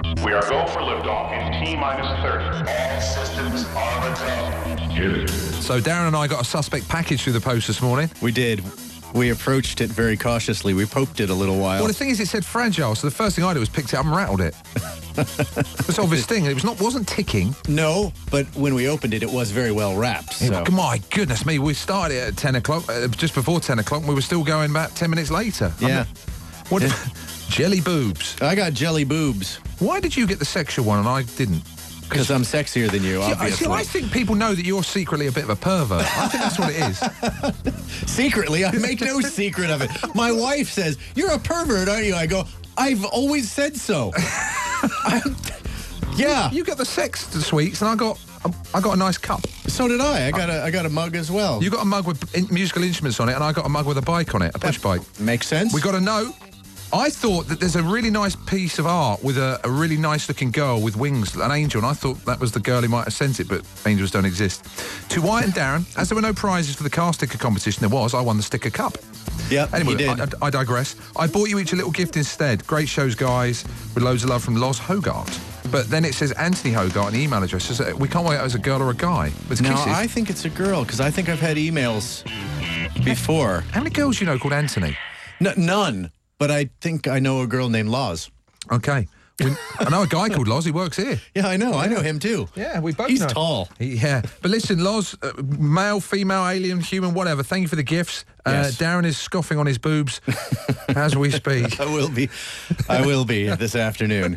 We are go for liftoff in T-minus 30. All systems are go. Hit it. So Darren and I got a suspect package through the post this morning. We did. We approached it very cautiously. We poked it a little while. Well, the thing is, it said fragile, so the first thing I did was picked it up and rattled it. It's an obvious thing. It wasn't ticking. No, but when we opened it, it was very well wrapped. So. My goodness me, we started it at 10 o'clock, just before 10 o'clock, and we were still going about 10 minutes later. Yeah. What? Jelly boobs. I got jelly boobs. Why did you get the sexual one and I didn't? Because I'm sexier than you, obviously. I think people know that you're secretly a bit of a pervert. I think that's what it is. Secretly? I make no secret of it. My wife says, "You're a pervert, aren't you?" I go, "I've always said so." Yeah. You got the sex sweets and I got a nice cup. So did I. I got a mug as well. You got a mug with musical instruments on it and I got a mug with a bike on it, a push bike. Makes sense. We got a note. I thought that there's a really nice piece of art with a really nice-looking girl with wings, an angel, and I thought that was the girl who might have sent it, but angels don't exist. To Wyatt and Darren, as there were no prizes for the car sticker competition I won the sticker cup. Yeah, anyway, you did. I digress. I bought you each a little gift instead. Great shows, guys, with loads of love from Loz Hogarth. But then it says Anthony Hogarth, an email address. So we can't wait as a girl or a guy. But no, I think it's a girl, because I think I've had emails before. How many girls you know called Anthony? None. But I think I know a girl named Loz. Okay. I know a guy called Loz. He works here. Yeah, I know. Yeah. I know him too. Yeah, we both He's know. Tall. Yeah. But listen, Loz, male, female, alien, human, whatever, thank you for the gifts. Yes. Darren is scoffing on his boobs as we speak. I will be this afternoon.